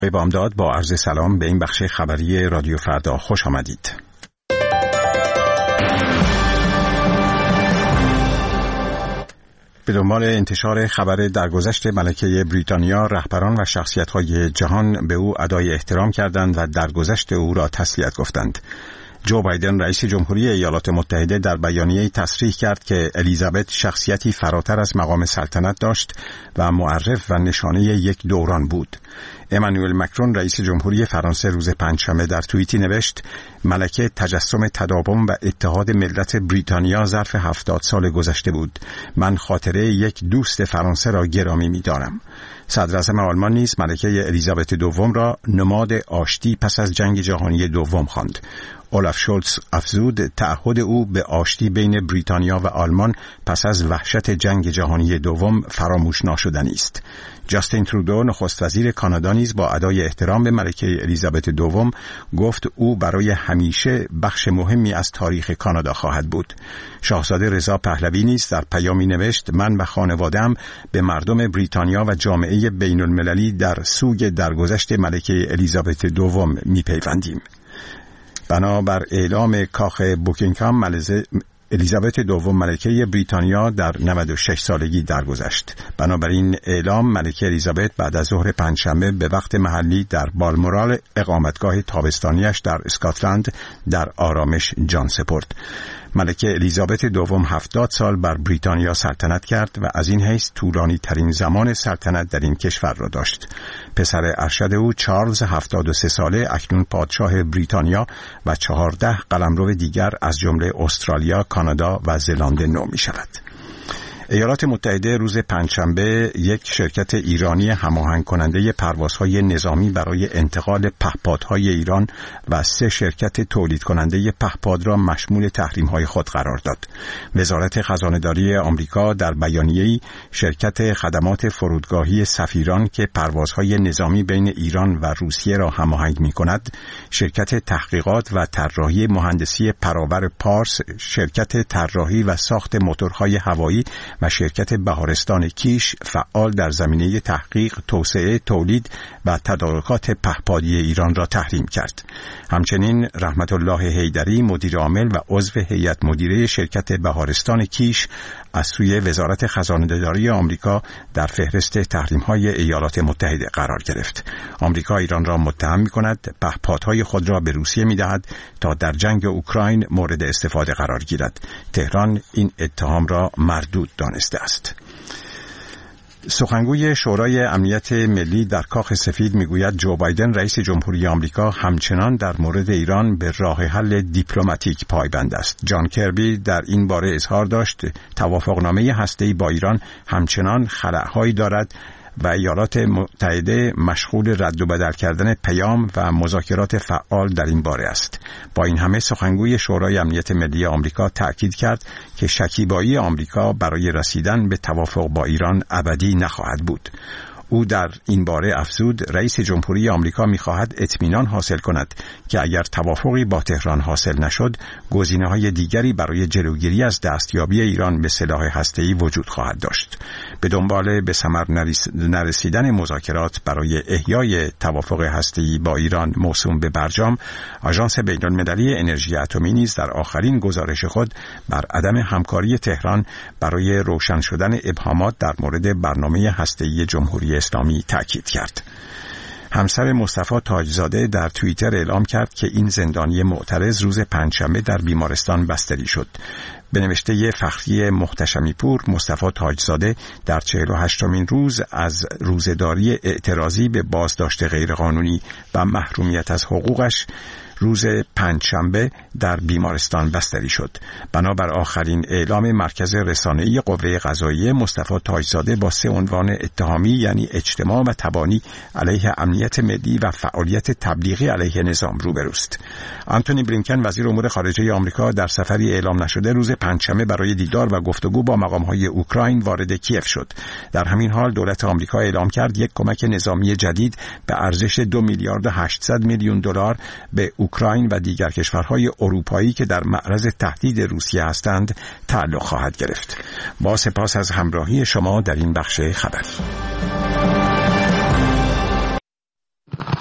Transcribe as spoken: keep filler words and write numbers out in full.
بامداد با عرض سلام به این بخش خبری رادیو فردا خوش آمدید. به دنبال انتشار خبر درگذشت ملکه بریتانیا، رهبران و شخصیت‌های جهان به او ادای احترام کردند و درگذشت او را تسلیت گفتند. جو بایدن رئیس جمهوری ایالات متحده در بیانیه‌ای تصریح کرد که الیزابت شخصیتی فراتر از مقام سلطنت داشت و معرف و نشانه یک دوران بود. امانوئل مکرون رئیس جمهوری فرانسه روز پنجشنبه در توییتی نوشت: ملکه تجسم تداوم و اتحاد ملت بریتانیا ظرف هفتاد سال گذشته بود. من خاطره یک دوست فرانسه را گرامی می‌دارم. صدر اعظم آلمان نیز ملکه الیزابت دوم را نماد آشتی پس از جنگ جهانی دوم خواند. اولاف شولتز افزود تعهد او به آشتی بین بریتانیا و آلمان پس از وحشت جنگ جهانی دوم فراموش ناشدنی است. جاستین ترودو نخست وزیر کانادا نیز با ادای احترام به ملکه الیزابت دوم گفت او برای همیشه بخش مهمی از تاریخ کانادا خواهد بود. شاهزاده رضا پهلوی نیز در پیامی نوشت: من و خانواده‌ام به مردم بریتانیا و جامعه بین المللی در سوگ درگذشت ملکه الیزابت دوم میپیوندیم. بنابر اعلام کاخ بوکینگهام، الیزابت دوم ملکه بریتانیا در نود و شش سالگی درگذشت. بنابراین اعلام ملکه الیزابت بعد از ظهر پنجشنبه به وقت محلی در بالمورال اقامتگاه تابستانیش در اسکاتلند در آرامش جان سپرد. ملکه الیزابت دوم هفتاد سال بر بریتانیا سلطنت کرد و از این حیث طولانی ترین زمان سلطنت در این کشور را داشت. پسر ارشد او چارلز هفتاد و سه ساله اکنون پادشاه بریتانیا و چهارده قلمرو دیگر از جمله استرالیا، کانادا و زلاند نو می شود. ایالات متحده روز پنجشنبه یک شرکت ایرانی هماهنگ کننده پروازهای نظامی برای انتقال پهپادهای ایران و سه شرکت تولید کننده پهپاد را مشمول تحریم‌های خود قرار داد. وزارت خزانه‌داری آمریکا در بیانیه‌ای شرکت خدمات فرودگاهی سفیران که پروازهای نظامی بین ایران و روسیه را هماهنگ می‌کند، شرکت تحقیقات و طراحی مهندسی پراور پارس، شرکت طراحی و ساخت موتورهای هوایی و شرکت بهارستان کیش فعال در زمینه تحقیق، توسعه، تولید و تدارکات پهپادی ایران را تحریم کرد. همچنین رحمت الله حیدری مدیر عامل و عضو هیئت مدیره شرکت بهارستان کیش از سوی وزارت خزانه‌داری آمریکا در فهرست تحریم‌های ایالات متحده قرار گرفت. آمریکا ایران را متهم می‌کند پهپادهای خود را به روسیه می‌دهد تا در جنگ اوکراین مورد استفاده قرار گیرد. تهران این اتهام را مردود دانسته است. سخنگوی شورای امنیت ملی در کاخ سفید میگوید جو بایدن رئیس جمهوری آمریکا همچنان در مورد ایران به راه حل دیپلماتیک پایبند است. جان کربی در این باره اظهار داشت توافقنامه هسته‌ای با ایران همچنان خلأهایی دارد و ایالات متحده مشغول رد و بدل کردن پیام و مذاکرات فعال در این باره است. با این همه سخنگوی شورای امنیت ملی آمریکا تأکید کرد که شکیبایی آمریکا برای رسیدن به توافق با ایران ابدی نخواهد بود. او در این باره افزود رئیس جمهوری آمریکا می‌خواهد اطمینان حاصل کند که اگر توافقی با تهران حاصل نشد، گزینه‌های دیگری برای جلوگیری از دستیابی ایران به سلاح هسته‌ای وجود خواهد داشت. به دنبال به ثمر نرسیدن مذاکرات برای احیای توافق هسته‌ای با ایران موسوم به برجام، آژانس بین‌المللی انرژی اتمی نیز در آخرین گزارش خود بر عدم همکاری تهران برای روشن شدن ابهامات در مورد برنامه هسته‌ای جمهوری اسلامی تأکید کرد. همسر مصطفی تاجزاده در توییتر اعلام کرد که این زندانی معترض روز پنجشنبه در بیمارستان بستری شد. به نوشته فخری محتشمی پور، مصطفی تاجزاده در چهل و هشتمین روز از روزه‌داری اعتراضی به بازداشت غیرقانونی و محرومیت از حقوقش روز پنجشنبه در بیمارستان بستری شد. بنابر آخرین اعلام مرکز رسانه‌ای قوه قضاییه، مصطفی تاجزاده با سه عنوان اتهامی یعنی اجتماع و تبانی علیه امنیت ملی و فعالیت تبلیغی علیه نظام روبروست. آنتونی بلینکن وزیر امور خارجه آمریکا در سفری اعلام نشده روز پنجشنبه برای دیدار و گفتگو با مقام‌های اوکراین وارد کیف شد. در همین حال دولت آمریکا اعلام کرد یک کمک نظامی جدید به ارزش دو میلیارد و هشتصد میلیون دلار به اوکراین و دیگر کشورهای اروپایی که در معرض تهدید روسیه هستند تعلق خواهد گرفت. با سپاس از همراهی شما در این بخش خبری.